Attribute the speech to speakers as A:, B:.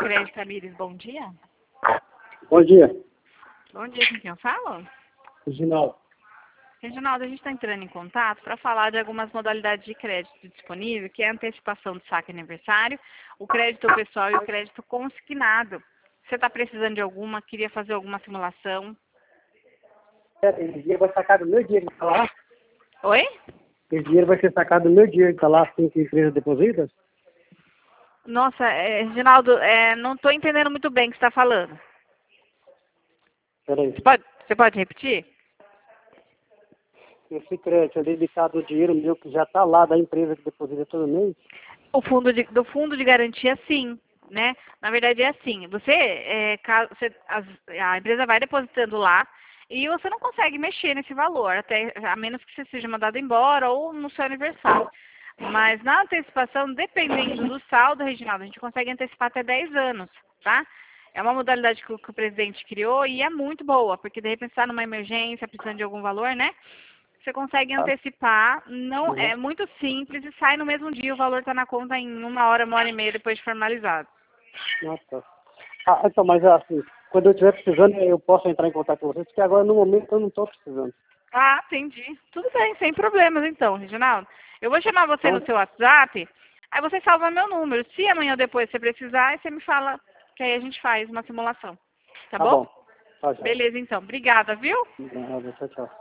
A: Crédito Tamires, bom dia.
B: Bom dia,
A: Bom dia, com quem eu falo?
B: Reginaldo.
A: Reginaldo, a gente está entrando em contato para falar de algumas modalidades de crédito disponível, que é a antecipação do saque aniversário, o crédito pessoal e o crédito consignado. Você está precisando de alguma? Queria fazer alguma simulação?
B: Esse dinheiro vai sacar do meu dinheiro que está lá?
A: Oi?
B: Esse dinheiro vai ser sacado do meu dinheiro que está lá, assim que a empresa deposita?
A: Nossa, Reginaldo, não estou entendendo muito bem o que você está falando.
B: Peraí.
A: Você pode repetir?
B: Esse crédito é dedicado ao dinheiro meu que já está lá da empresa que deposita todo mês?
A: Do fundo de garantia, sim, né? Na verdade é assim, a empresa vai depositando lá e você não consegue mexer nesse valor, até a menos que você seja mandado embora ou no seu aniversário. Mas na antecipação, dependendo do saldo, Reginaldo, a gente consegue antecipar até 10 anos, tá? É uma modalidade que o presidente criou e é muito boa, porque de repente está numa emergência, precisando de algum valor, né? Você consegue antecipar, não é muito simples e sai no mesmo dia, o valor está na conta em 1 hora e meia depois de formalizado.
B: Nossa. Então, mas assim, quando eu estiver precisando, eu posso entrar em contato com vocês, porque agora no momento eu não estou precisando.
A: Ah, entendi. Tudo bem, sem problemas então, Reginaldo. Eu vou chamar você no
B: Então,
A: seu WhatsApp, aí você salva meu número. Se amanhã ou depois você precisar, aí você me fala que aí a gente faz uma simulação. Tá
B: tá
A: bom?
B: bom. Tá, já.
A: Beleza, então. Obrigada, viu?
B: Tchau, tchau.